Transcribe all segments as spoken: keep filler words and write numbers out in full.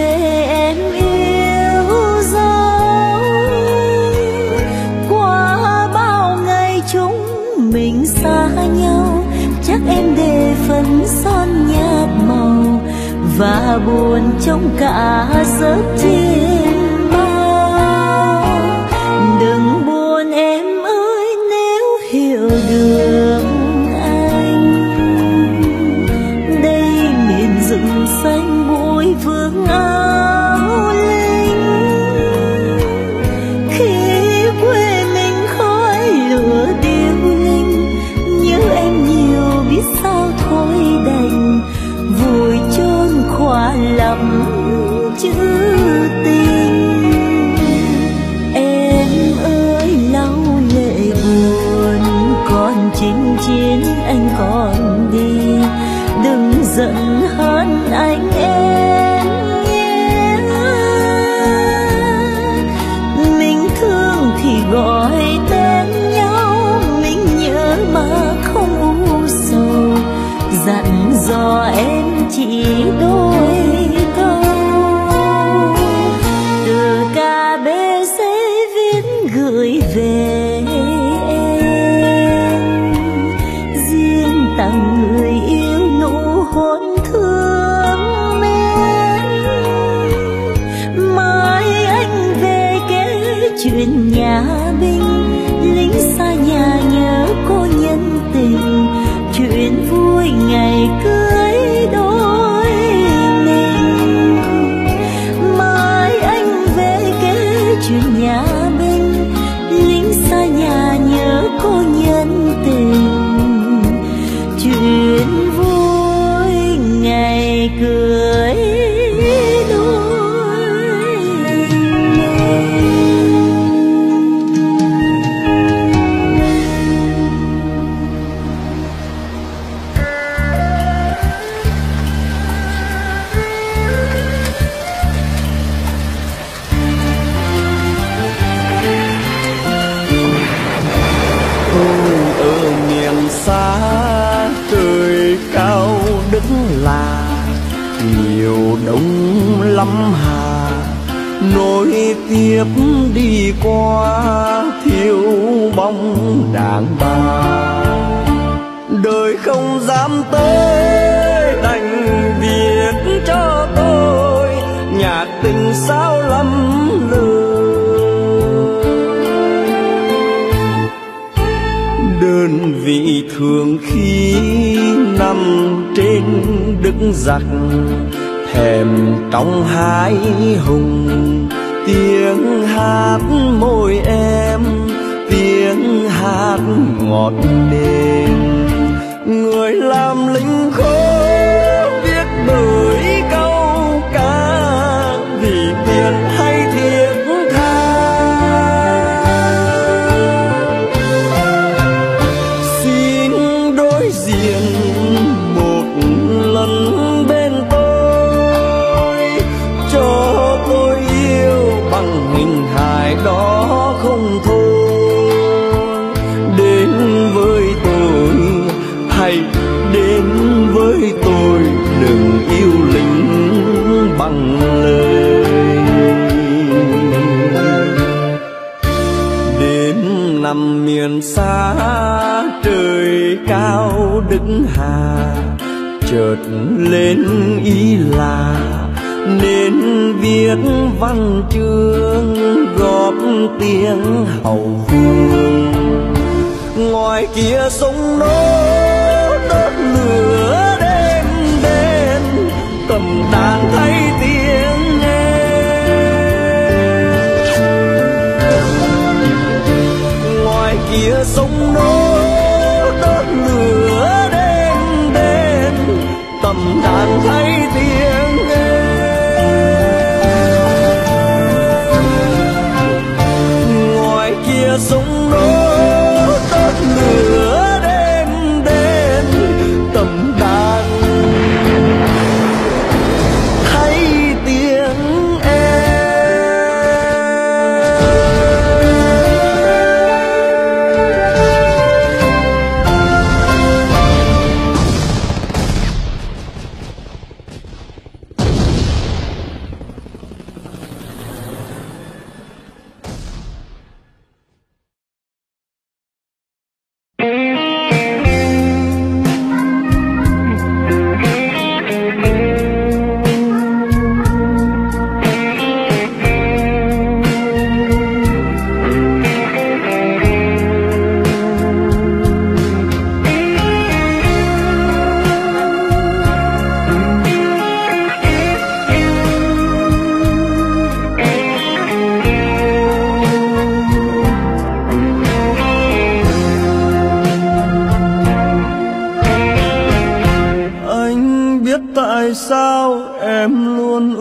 về em yêu dấu. Qua bao ngày chúng mình xa nhau, chắc em để phấn son nhạt màu và buồn trong cả giấc chiêm bao. Đừng buồn em ơi nếu hiểu được anh, đây miền rừng xanh bụi vương áo linh. Khi quê mình khói lửa điêu linh, nhớ em nhiều biết sao thôi đành vùi chôn khỏa lặng chữ tình. Em ơi lau lệ buồn, còn chinh chiến anh còn đi, đừng giận hơn anh em nhé. Mình thương thì gọi tên nhau, mình nhớ mà không u sầu, dặn dò em chỉ đôi câu. Từ ca bê giấy viết gửi về em, riêng tặng người yêu nụ hôn thương mến. Mai anh về kể chuyện nhà binh, lính xa nhà nhớ cô nhân tình, chuyện vui ngày cưới đôi mình. Mai anh về kể chuyện nhà binh, lính xa nhà nhớ cô nhân tình, chuyện vui ngày cưới đôi mình. Xa trời cao đất là nhiều đông lắm hà, nối tiếp đi qua thiếu bóng đàn bà. Đời không dám tới đành viết cho tôi nhạc tình sao lắm lời. Đơn vị thường khi nằm trên đất giặc, thèm trong hai hùng tiếng hát môi em, tiếng hát ngọt nền. Người làm lính khô viết bởi câu ca vì tiền hay thiết tha. Xin đối diện một lần bên tôi, cho tôi yêu bằng hình hài đó không thôi. Đến với tôi hay đến với tôi, đừng yêu lính bằng lời. Đến nằm miền xa trời cao đứng hà, chợt lên ý là nên viết văn chương góp tiếng hậu phương. Ngoài kia sông nô đốt lửa đêm đêm, cầm đàn thấy tiếng em. Ngoài kia sông nô đốt lửa đêm đêm, cầm đàn thấy tiếng em. Ngoài kia sông nô đốt lửa đêm đêm, tầm đàn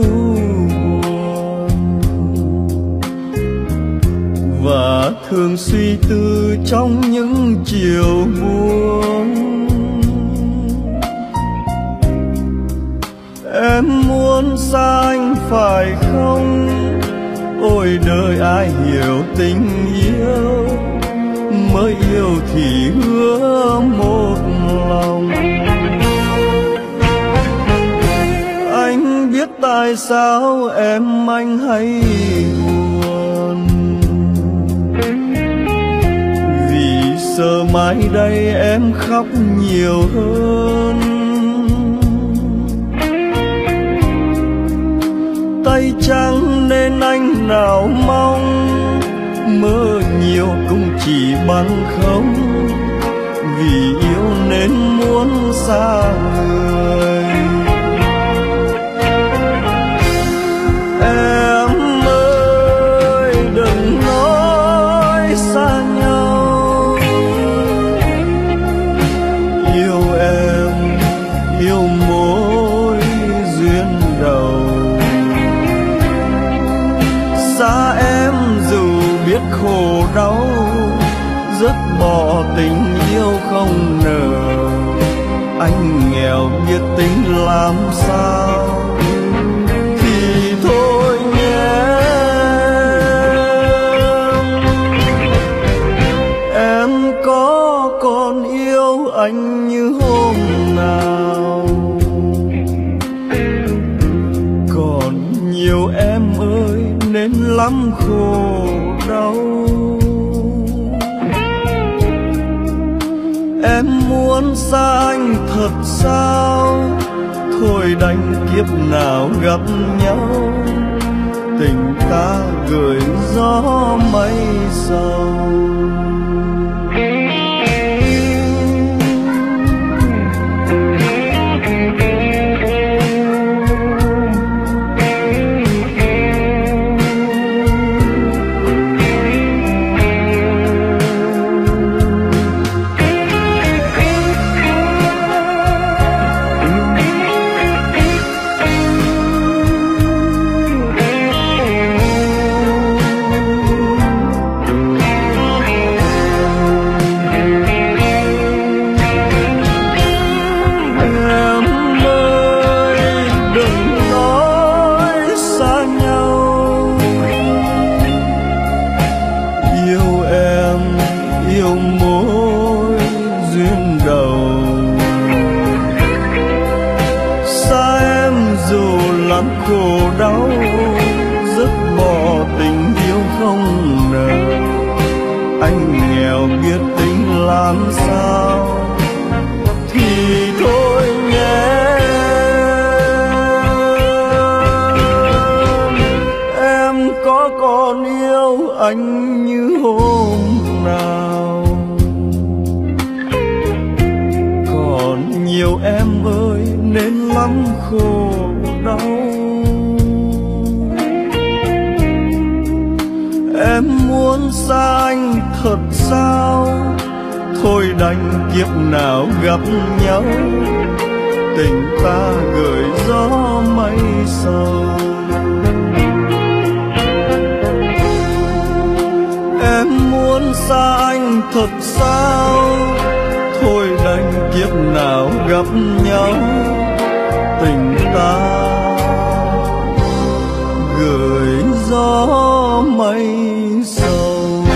và thường suy tư trong những chiều buông. Em muốn xa anh phải không? Ôi đời ai hiểu tình yêu, mới yêu thì hứa một lòng. Anh biết tại sao em anh hay buồn, vì sợ mai đây em khóc nhiều hơn. Tay trắng nên anh nào mong, mơ nhiều cũng chỉ bằng không, vì yêu nên muốn xa người. Em ơi đừng nói xa nhau, yêu em yêu mối duyên đầu. Xa em dù biết khổ đau, dứt bỏ tình yêu không nở. Anh nghèo biết tính làm sao, thì thôi nhé. Em có còn yêu anh như hôm nào? Còn nhiều em ơi nên lắm khổ đau. Em muốn xa anh thật sao? Thôi đành kiếp nào gặp nhau, tình ta gửi gió mây sầu. Khổ đau dứt bỏ tình yêu không nở. Anh nghèo biết tính làm sao, thì thôi nhé. Em có còn yêu anh như hôm nào? Còn nhiều em ơi nên lắm khổ đau. Em muốn xa anh thật sao? Thôi đành kiếp nào gặp nhau, tình ta gửi gió mây sầu. Em muốn xa anh thật sao? Thôi đành kiếp nào gặp nhau, tình ta gửi gió mây sầu.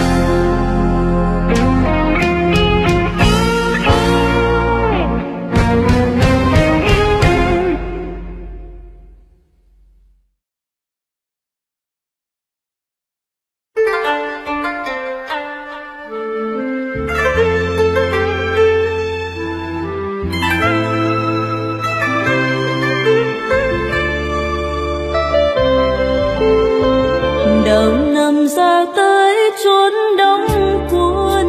Đầu năm ra tới chốn đông cuốn,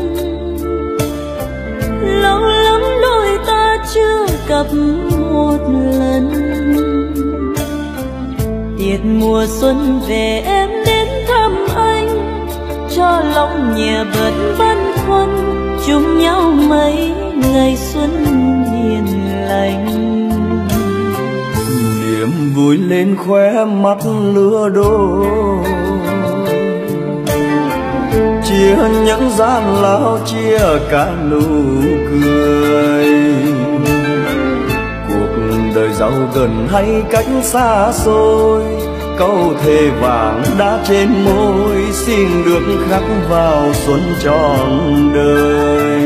lâu lắm đôi ta chưa gặp một lần. Tiết mùa xuân về em đến thăm anh, cho lòng nhẹ bớt băn khoăn, chung nhau mấy ngày xuân hiền lành. Niềm vui lên khóe mắt lứa đôi, chia những gian lao, chia cả nụ cười. Cuộc đời giàu gần hay cách xa xôi, câu thề vàng đã trên môi, xin được khắc vào xuân trọn đời.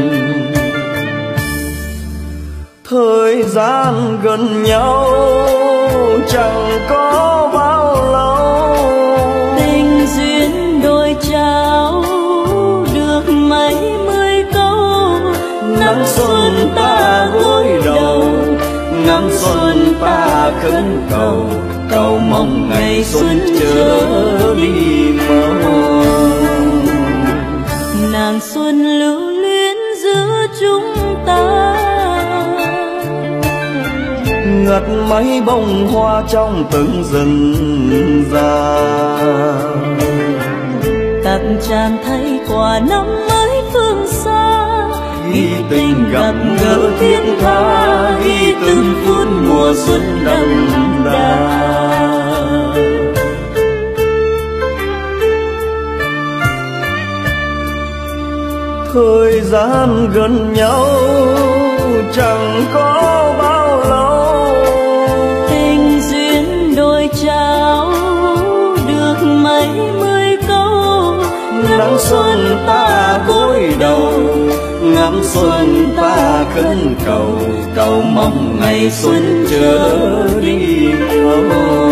Thời gian gần nhau chẳng có bao lâu, tình duyên đôi trao được mấy mươi câu. Năm xuân ta gối đầu, năm xuân ta khấn cầu, cầu mong ngày xuân chớ đi mau. Nàng xuân lưu luyến giữa chúng ta, ngật mấy bông hoa trong từng rừng già. Tặng tràn thay quà năm mới phương xa, ghi tình gặp gỡ thiết tha, ghi từng phút mùa xuân đậm đà. Thời gian gần nhau chẳng có bao lâu, tình duyên đôi trao được mấy mươi câu. Nắng xuân ta gối đầu, ngắm xuân ta khấn cầu, cầu mong ngày xuân chớ đi mau.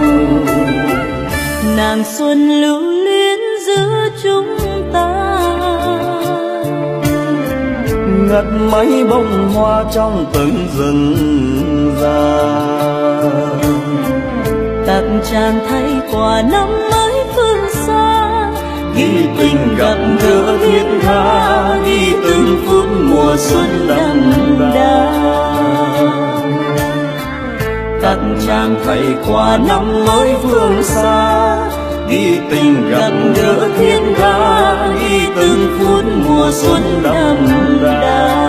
Nàng xuân lưu luyến giữa chúng ta, ngật mấy bông hoa trong từng rừng già. Tặng tràn thay quà năm mới phương xa, ghi tình gặp gỡ thiết tha, ghi từng phút mùa xuân đậm đà. Tặng tràn thay quà năm mới phương xa, ghi tình gặp gỡ thiết tha, ghi từng phút mùa xuân đậm đà.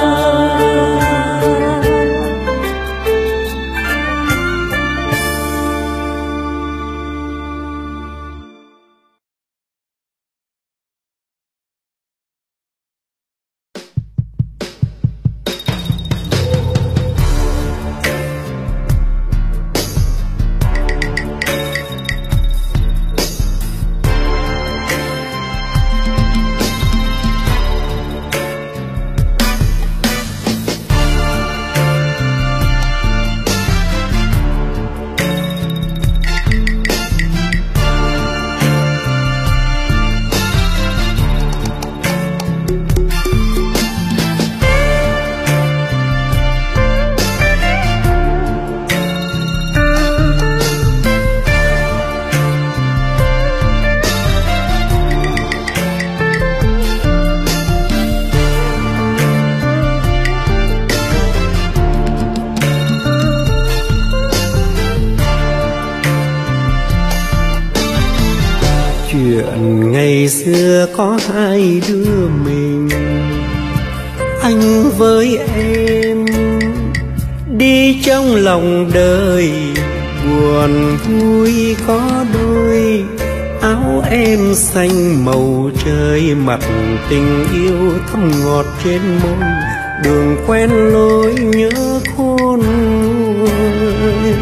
Chuyện ngày xưa có hai đứa mình, anh với em đi trong lòng đời, buồn vui có đôi. Áo em xanh màu trời, mặt tình yêu thắm ngọt trên môi, đường quen lối nhớ khôn nguôi.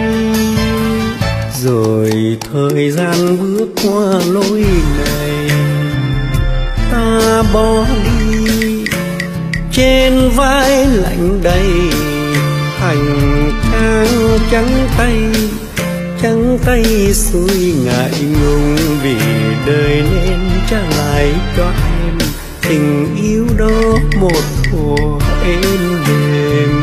Rồi thời gian bước qua lối này, ta bỏ đi trên vai lạnh đầy, hành trang trắng tay, trắng tay xuôi ngại ngùng, vì đời nên trả lại cho em tình yêu đó một thuở êm đềm.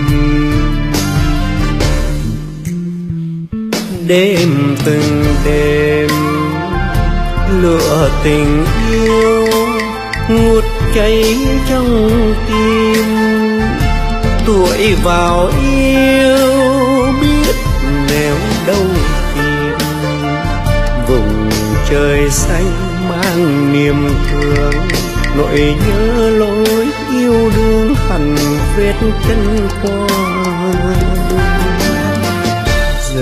Đêm từng đêm lửa tình yêu ngút cháy trong tim, tuổi vào yêu biết nẻo đâu tìm. Vùng trời xanh mang niềm thương, nỗi nhớ lối yêu đương hằn vết chân qua.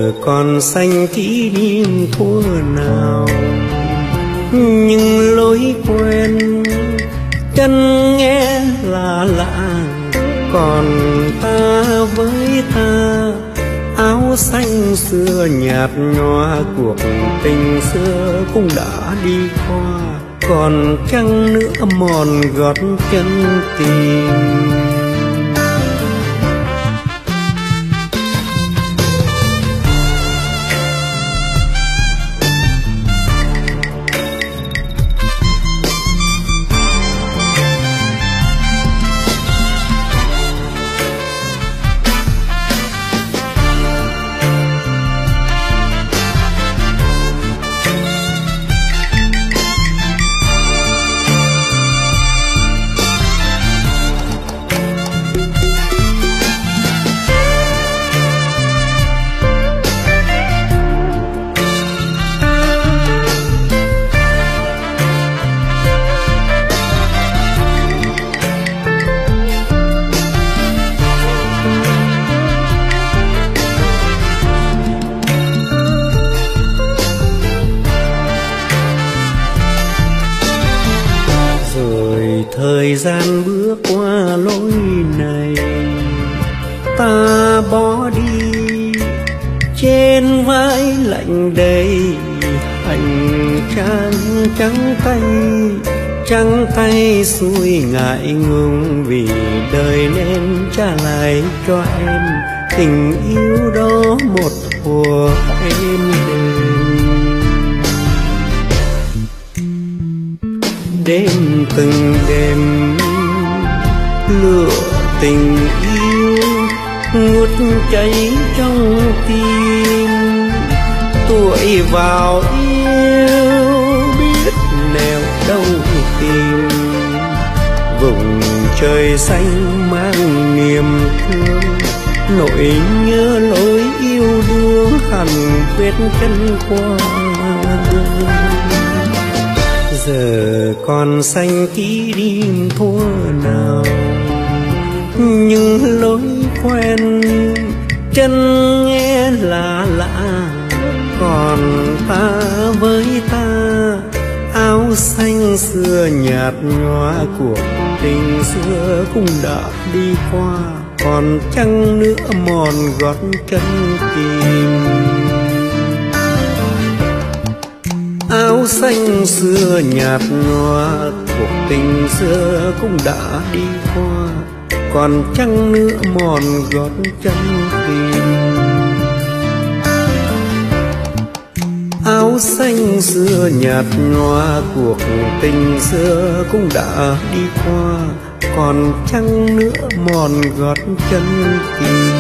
giờ còn xanh kỷ niệm thuở nào, nhưng lối quen chân nghe lạ lạ. Còn ta với ta, áo xanh xưa nhạt nhòa, cuộc tình xưa cũng đã đi qua. Còn chăng nữa mòn gót chân tình. Thời gian bước qua lối này, ta bỏ đi trên vai lạnh đầy hành trang trắng tay. Trắng tay xuôi ngại ngùng, vì đời nên trả lại cho em tình yêu đó một thuở êm đềm. Đêm từng đêm lửa tình yêu ngút cháy trong tim. Tuổi vào yêu biết nẻo đâu tìm, vùng trời xanh mang niềm thương. Nỗi nhớ lối yêu đương hằn vết chân qua. Giờ còn xanh kỷ niệm thuở nào, nhưng lối quen chân nghe lạ lạ. Còn ta với ta, áo xanh xưa nhạt nhòa, cuộc tình xưa cũng đã đi qua. Còn chăng nữa mòn gót chân tìm. Áo xanh xưa nhạt nhòa, cuộc tình xưa cũng đã đi qua. Còn chăng nữa mòn gót chân tìm. Áo xanh xưa nhạt nhòa, cuộc tình xưa cũng đã đi qua. Còn chăng nữa mòn gót chân tìm.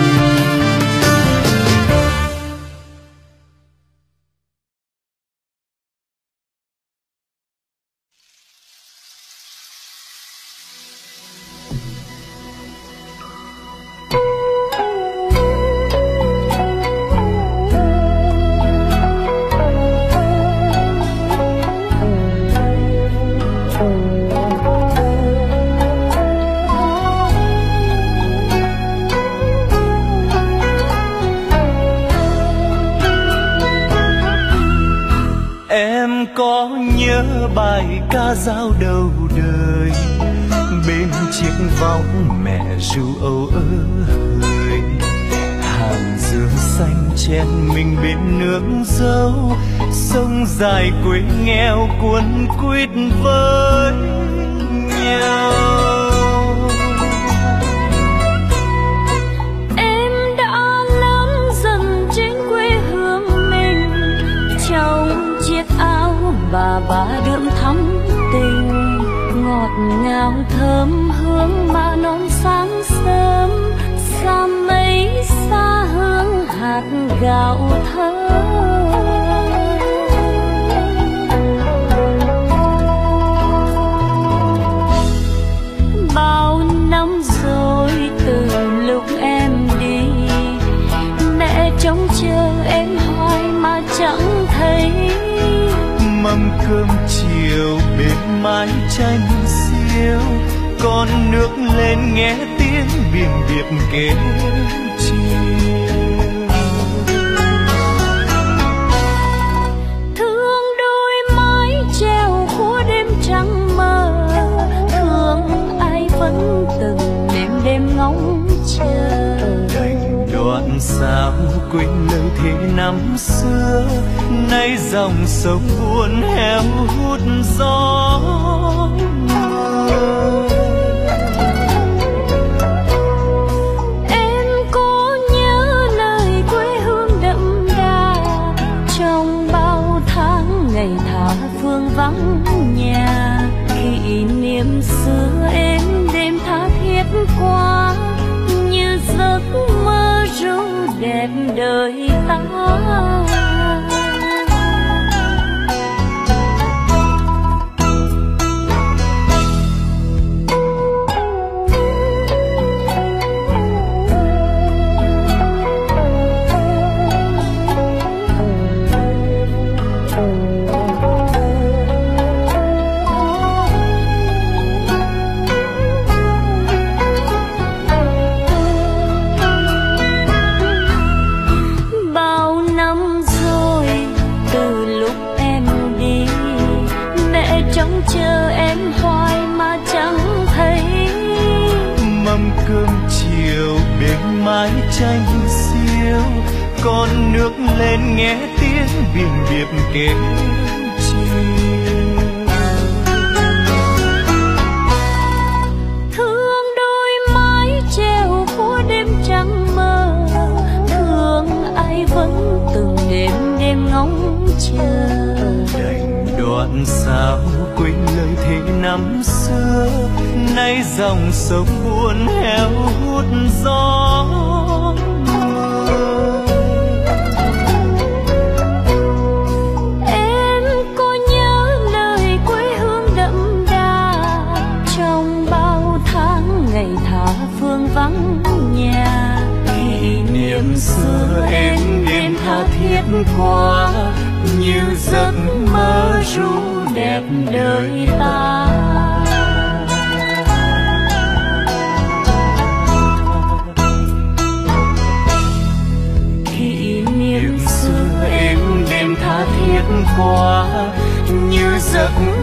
Có nhớ bài ca dao đầu đời, bên chiếc võng mẹ ru âu ơ hơi. Hàng dừa xanh chen mình bên nước dâu, sông dài quê nghèo cuốn quýt với nhau. Em đã lớn dần trên quê hương mình, trong chiếc áo bà ba đượm thắm tình, ngọt ngào thơm hương mà non sáng sớm. Xa mấy xa hương hạt gạo thơm. Bao năm rồi từ lúc em đi, mẹ trông chờ em hoài mà chẳng thấy. Mâm cơm chiều bên mái tranh xiêu, con nước lên nghe tiếng biềm điệp kêu chiều. năm xưa, nay dòng sông buồn héo hút gió mưa. Em có nhớ lời quê hương đậm đà, trong bao tháng ngày thả phương vắng nhà, kỷ niệm xưa em đêm tha thiết qua, như giấc mơ ru đẹp đời ta. Chờ em hoài mà chẳng thấy, mâm cơm chiều bên mái tranh xiêu, con nước lên nghe tiếng biển điệp kêu chiều. Thương đôi mái treo của đêm trăng mơ, thương ai vẫn từng đêm đêm ngóng chờ. Đành đoạn sao quên lời thề năm xưa, nay dòng sông buồn héo hút gió mưa. Em có nhớ lời quê hương đậm đà, trong bao tháng ngày thả phương vắng nhà, kỷ niệm xưa em đêm tha thiết qua, như giấc mơ ru đẹp đời ta. Kỷ niệm xưa em đêm tha thiết qua, như giấc